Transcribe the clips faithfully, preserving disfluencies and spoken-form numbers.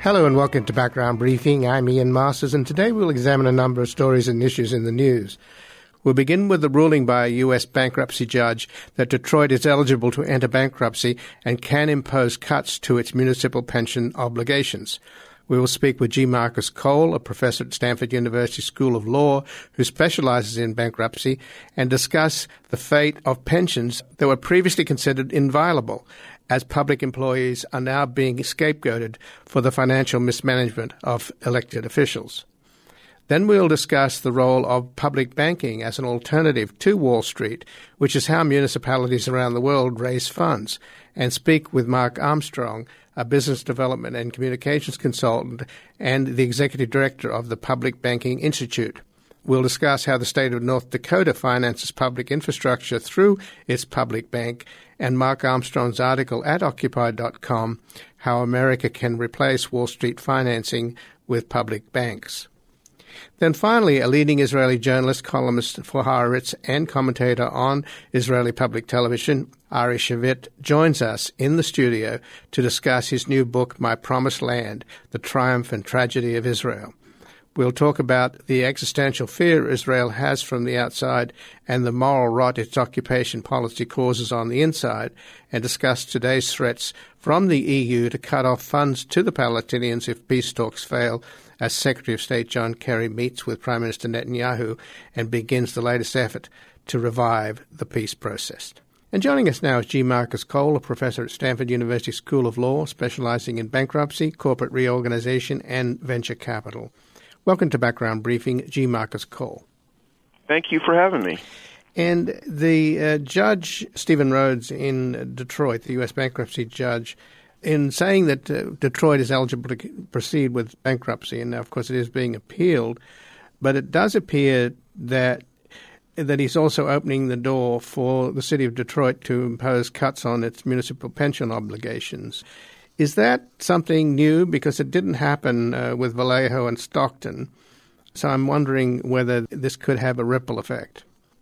Hello and welcome to Background Briefing. I'm Ian Masters, and today we'll examine a number of stories and issues in the news. We'll begin with the ruling by a U S bankruptcy judge that Detroit is eligible to enter bankruptcy and can impose cuts to its municipal pension obligations. We will speak with G. Marcus Cole, a professor at Stanford University School of Law who specializes in bankruptcy, and discuss the fate of pensions that were previously considered inviolable, as public employees are now being scapegoated for the financial mismanagement of elected officials. Then we'll discuss the role of public banking as an alternative to Wall Street, which is how municipalities around the world raise funds, and speak with Mark Armstrong, a business development and communications consultant and the executive director of the Public Banking Institute. We'll discuss how the state of North Dakota finances public infrastructure through its public bank, and Mark Armstrong's article at Occupy dot com, How America Can Replace Wall Street Financing with Public Banks. Then finally, a leading Israeli journalist, columnist for Haaretz, and commentator on Israeli public television, Ari Shavit, joins us in the studio to discuss his new book, My Promised Land, The Triumph and Tragedy of Israel. We'll talk about the existential fear Israel has from the outside and the moral rot its occupation policy causes on the inside, and discuss today's threats from the E U to cut off funds to the Palestinians if peace talks fail, as Secretary of State John Kerry meets with Prime Minister Netanyahu and begins the latest effort to revive the peace process. And joining us now is G. Marcus Cole, a professor at Stanford University School of Law, specializing in bankruptcy, corporate reorganization, and venture capital. Welcome to Background Briefing, G. Marcus Cole. Thank you for having me. And the uh, judge, Stephen Rhodes in Detroit, the U S bankruptcy judge, in saying that uh, Detroit is eligible to proceed with bankruptcy, and now, of course, it is being appealed, but it does appear that that he's also opening the door for the city of Detroit to impose cuts on its municipal pension obligations. Is that something new? Because it didn't happen uh, with Vallejo and Stockton. So I'm wondering whether this could have a ripple effect.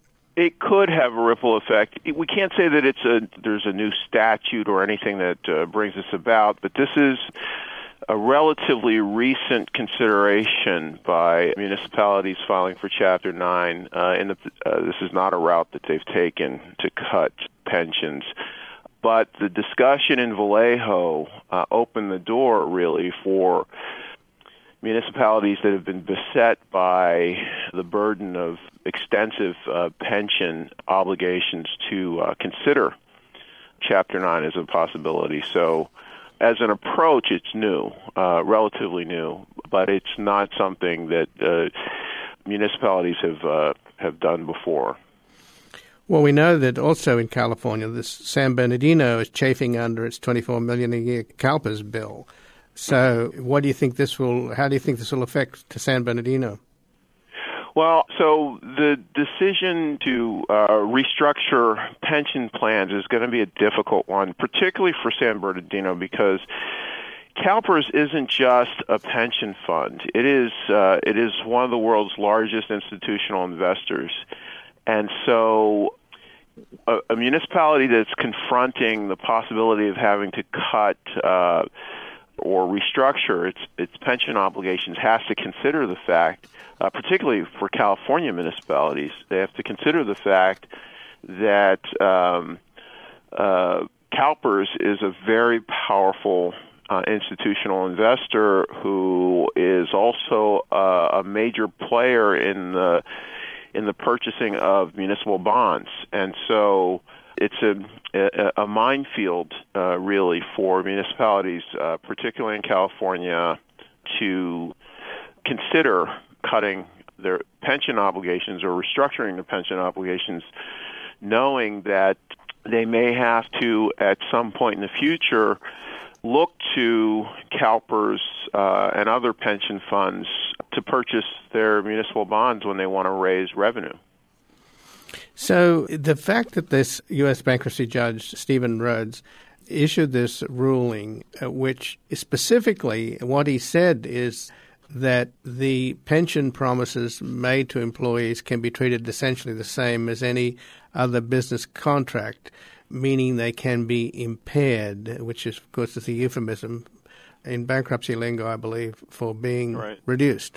It could have a ripple effect. We can't say that it's a there's a new statute or anything that uh, brings this about, but this is a relatively recent consideration by municipalities filing for Chapter nine. Uh, and the, uh, this is not a route that they've taken to cut pensions. But the discussion in Vallejo uh, opened the door, really, for municipalities that have been beset by the burden of extensive uh, pension obligations to uh, consider Chapter nine as a possibility. So as an approach, it's new, uh, relatively new, but it's not something that uh, municipalities have uh, have done before. Well, we know that also in California, this San Bernardino is chafing under its twenty-four million dollars a year CalPERS bill. So what do you think this will, how do you think this will affect to San Bernardino? Well, so the decision to uh, restructure pension plans is going to be a difficult one, particularly for San Bernardino, because CalPERS isn't just a pension fund. It is uh, it is one of the world's largest institutional investors. And so a, a municipality that's confronting the possibility of having to cut uh, or restructure its its pension obligations has to consider the fact, uh, particularly for California municipalities, they have to consider the fact that um, uh, CalPERS is a very powerful uh, institutional investor who is also uh, a major player in the in the purchasing of municipal bonds. And so it's a, a, a minefield, uh, really, for municipalities, uh, particularly in California, to consider cutting their pension obligations or restructuring their pension obligations, knowing that they may have to, at some point in the future, look to CalPERS uh, and other pension funds to purchase their municipal bonds when they want to raise revenue. So the fact that this U S bankruptcy judge, Stephen Rhodes, issued this ruling, uh, which specifically what he said is that the pension promises made to employees can be treated essentially the same as any other business contract, meaning they can be impaired, which is, of course, is a euphemism in bankruptcy lingo, I believe, for being right. reduced.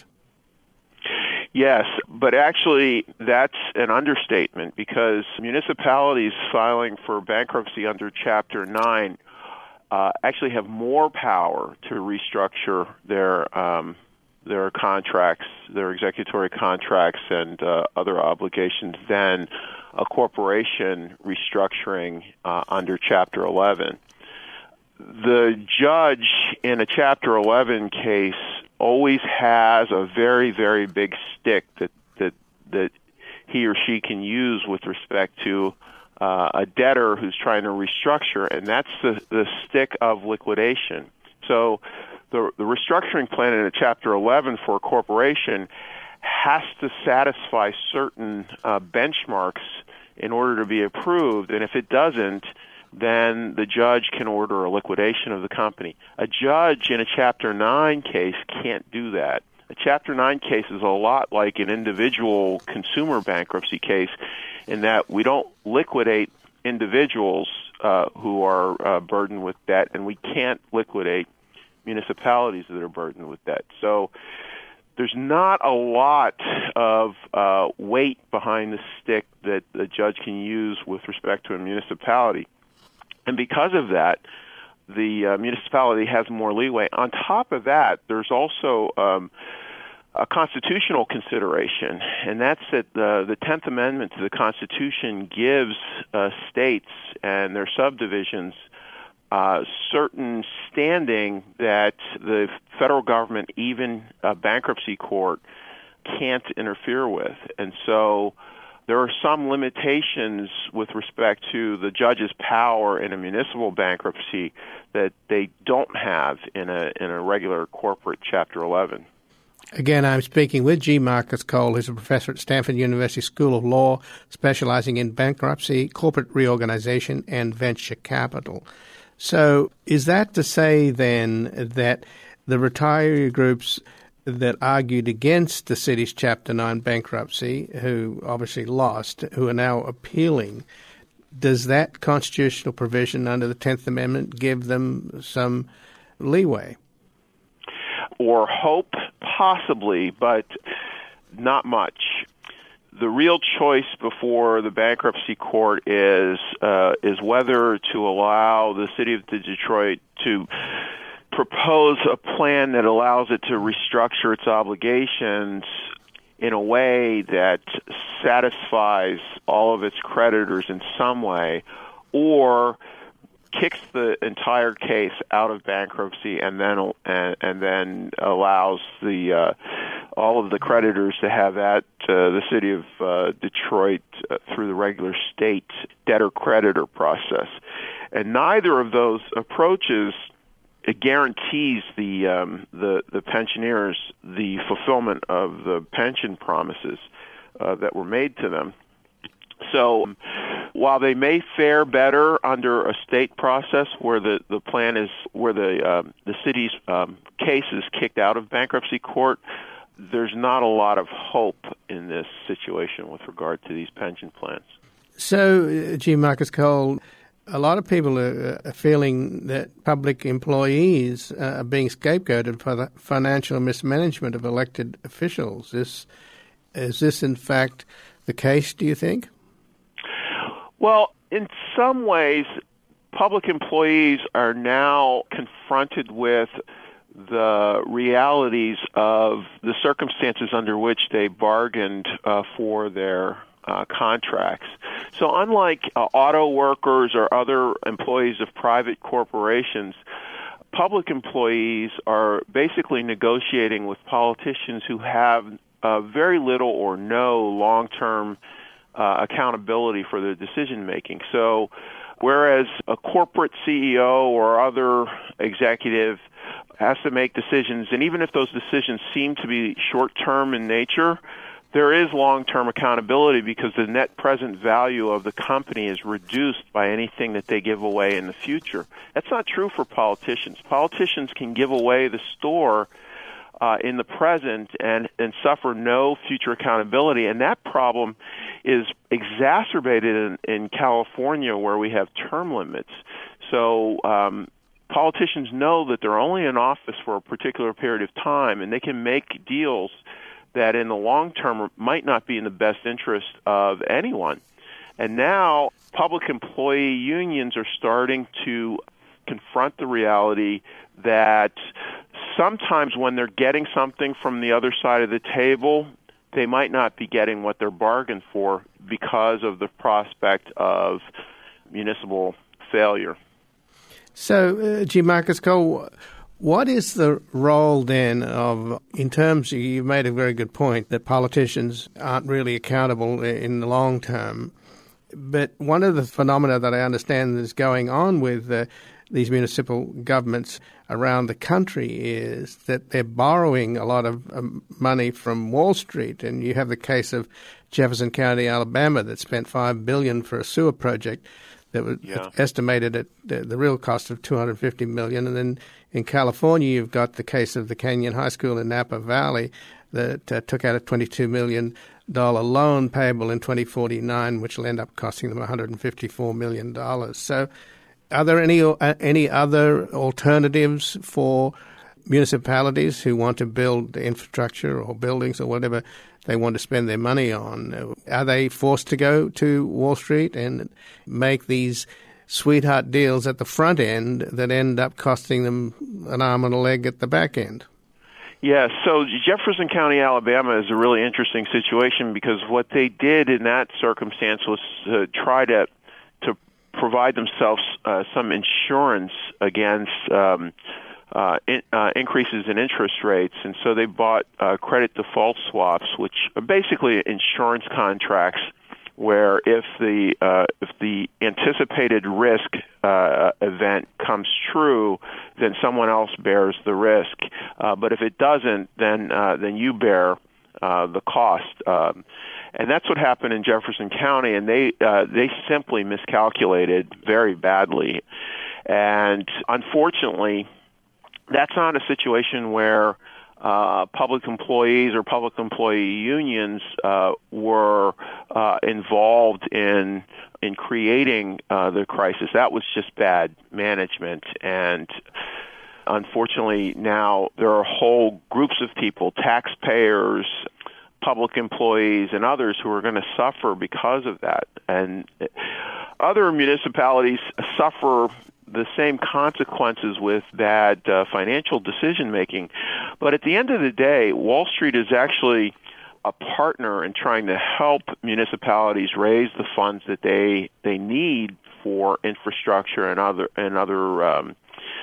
Yes, but actually that's an understatement because municipalities filing for bankruptcy under Chapter nine uh, actually have more power to restructure their um, their contracts, their executory contracts and uh, other obligations than a corporation restructuring uh, under Chapter eleven. The judge in a Chapter eleven case always has a very, very big stick that that that he or she can use with respect to uh, a debtor who's trying to restructure, and that's the, the stick of liquidation. So the, the restructuring plan in a Chapter eleven for a corporation has to satisfy certain uh, benchmarks in order to be approved, and if it doesn't, then the judge can order a liquidation of the company. A judge in a Chapter nine case can't do that. A Chapter nine case is a lot like an individual consumer bankruptcy case in that we don't liquidate individuals uh, who are uh, burdened with debt, and we can't liquidate municipalities that are burdened with debt. So there's not a lot of uh, weight behind the stick that the judge can use with respect to a municipality. And because of that, the uh, municipality has more leeway. On top of that, there's also um, a constitutional consideration, and that's that the, the tenth Amendment to the Constitution gives uh, states and their subdivisions uh, certain standing that the federal government, even a bankruptcy court, can't interfere with. And so there are some limitations with respect to the judge's power in a municipal bankruptcy that they don't have in a in a regular corporate Chapter eleven. Again, I'm speaking with G. Marcus Cole, who's a professor at Stanford University School of Law, specializing in bankruptcy, corporate reorganization, and venture capital. So is that to say then that the retiree groups that argued against the city's Chapter nine bankruptcy, who obviously lost, who are now appealing, does that constitutional provision under the tenth Amendment give them some leeway? Or hope, possibly, but not much. The real choice before the bankruptcy court is uh, is whether to allow the city of Detroit to propose a plan that allows it to restructure its obligations in a way that satisfies all of its creditors in some way, or kicks the entire case out of bankruptcy and then and, and then allows the uh, all of the creditors to have at uh, the city of uh, Detroit uh, through the regular state debtor-creditor process. And neither of those approaches it guarantees the um, the the pensioners the fulfillment of the pension promises uh, that were made to them. So, while they may fare better under a state process where the, the plan is where the uh, the city's um, case is kicked out of bankruptcy court, there's not a lot of hope in this situation with regard to these pension plans. So, uh, G. Marcus Cole, a lot of people are, are feeling that public employees uh, are being scapegoated for the financial mismanagement of elected officials. Is, is this, in fact, the case, do you think? Well, in some ways, public employees are now confronted with the realities of the circumstances under which they bargained uh, for their uh, contracts. So unlike uh, auto workers or other employees of private corporations, public employees are basically negotiating with politicians who have uh, very little or no long-term uh, accountability for their decision-making. So whereas a corporate C E O or other executive has to make decisions, and even if those decisions seem to be short-term in nature, there is long-term accountability because the net present value of the company is reduced by anything that they give away in the future. That's not true for politicians. Politicians can give away the store uh, in the present and, and suffer no future accountability, and that problem is exacerbated in, in California where we have term limits. So um, politicians know that they're only in office for a particular period of time, and they can make deals that in the long term might not be in the best interest of anyone. And now public employee unions are starting to confront the reality that sometimes when they're getting something from the other side of the table, they might not be getting what they're bargained for because of the prospect of municipal failure. So, uh, G. Marcus Cole, what is the role then of, in terms, you made a very good point, that politicians aren't really accountable in the long term. But one of the phenomena that I understand is going on with uh, these municipal governments around the country is that they're borrowing a lot of um, money from Wall Street. And you have the case of Jefferson County, Alabama, that spent five billion dollars for a sewer project that was yeah. estimated at the, the real cost of two hundred fifty million dollars. And then in California, you've got the case of the Canyon High School in Napa Valley that uh, took out a twenty-two million dollars loan payable in twenty forty-nine, which will end up costing them one hundred fifty-four million dollars. So are there any uh, any other alternatives for municipalities who want to build infrastructure or buildings or whatever they want to spend their money on? Are they forced to go to Wall Street and make these sweetheart deals at the front end that end up costing them an arm and a leg at the back end? Yeah, so Jefferson County, Alabama is a really interesting situation because what they did in that circumstance was uh, try to to provide themselves uh, some insurance against um, uh, in, uh, increases in interest rates, and so they bought uh, credit default swaps, which are basically insurance contracts where if the uh, if the anticipated risk uh, event comes true, then someone else bears the risk. Uh, but if it doesn't, then uh, then you bear uh, the cost. Um, and that's what happened in Jefferson County, and they uh, they simply miscalculated very badly. And unfortunately, that's not a situation where Uh, public employees or public employee unions uh, were uh, involved in in creating uh, the crisis. That was just bad management, and unfortunately now there are whole groups of people, taxpayers, public employees, and others who are going to suffer because of that. And other municipalities suffer the same consequences with bad uh, financial decision-making. But at the end of the day, Wall Street is actually a partner in trying to help municipalities raise the funds that they they need for infrastructure and other and other um,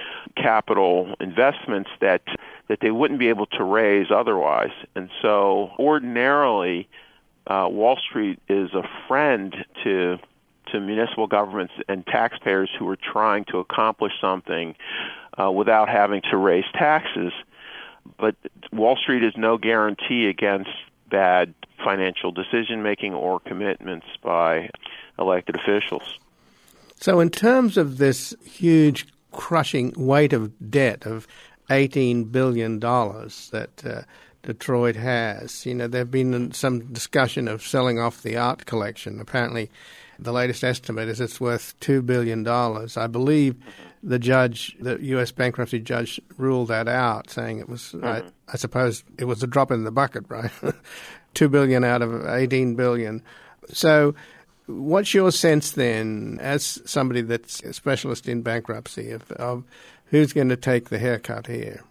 capital investments that that they wouldn't be able to raise otherwise. And so ordinarily, uh, Wall Street is a friend to to municipal governments and taxpayers who are trying to accomplish something uh, without having to raise taxes. But Wall Street is no guarantee against bad financial decision-making or commitments by elected officials. So in terms of this huge crushing weight of debt of eighteen billion dollars that uh, Detroit has, you know, there have been some discussion of selling off the art collection. Apparently, the latest estimate is it's worth two billion dollars. I believe the judge, the U S bankruptcy judge, ruled that out, saying it was, mm-hmm. I, I suppose it was a drop in the bucket, right? two billion dollars out of eighteen billion dollars. So what's your sense then, as somebody that's a specialist in bankruptcy, of, of who's going to take the haircut here?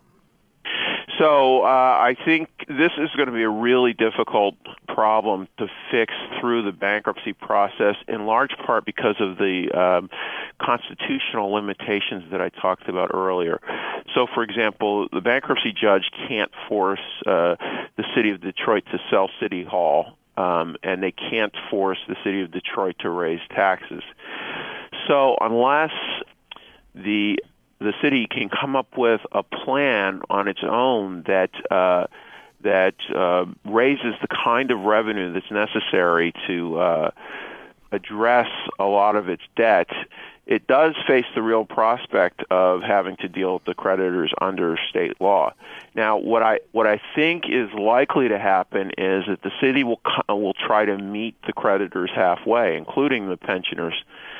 So uh, I think this is going to be a really difficult problem to fix through the bankruptcy process, in large part because of the um, constitutional limitations that I talked about earlier. So, for example, the bankruptcy judge can't force uh, the city of Detroit to sell City Hall, um, and they can't force the city of Detroit to raise taxes. So unless the the city can come up with a plan on its own that uh, that uh, raises the kind of revenue that's necessary to uh, address a lot of its debt, it does face the real prospect of having to deal with the creditors under state law. Now, what I what I think is likely to happen is that the city will will try to meet the creditors halfway, including the pensioners,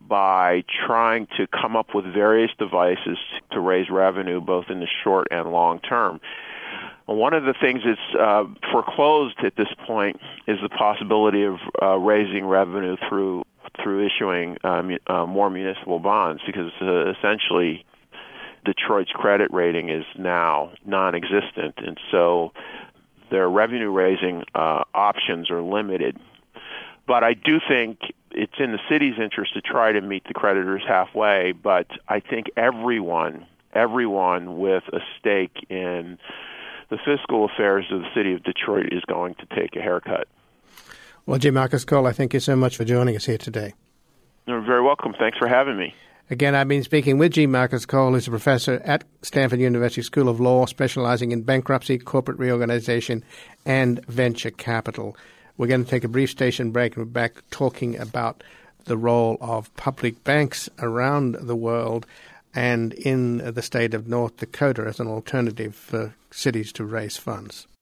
by trying to come up with various devices to raise revenue both in the short and long term. One of the things that's uh, foreclosed at this point is the possibility of uh, raising revenue through through issuing um, uh, more municipal bonds, because uh, essentially Detroit's credit rating is now non-existent, and so their revenue-raising uh, options are limited. But I do think it's in the city's interest to try to meet the creditors halfway, but I think everyone, everyone with a stake in the fiscal affairs of the city of Detroit is going to take a haircut. Well, G. Marcus Cole, I thank you so much for joining us here today. You're very welcome. Thanks for having me. Again, I've been speaking with G. Marcus Cole, who's a professor at Stanford University School of Law, specializing in bankruptcy, corporate reorganization, and venture capital. We're going to take a brief station break, and we're back talking about the role of public banks around the world and in the state of North Dakota as an alternative for cities to raise funds.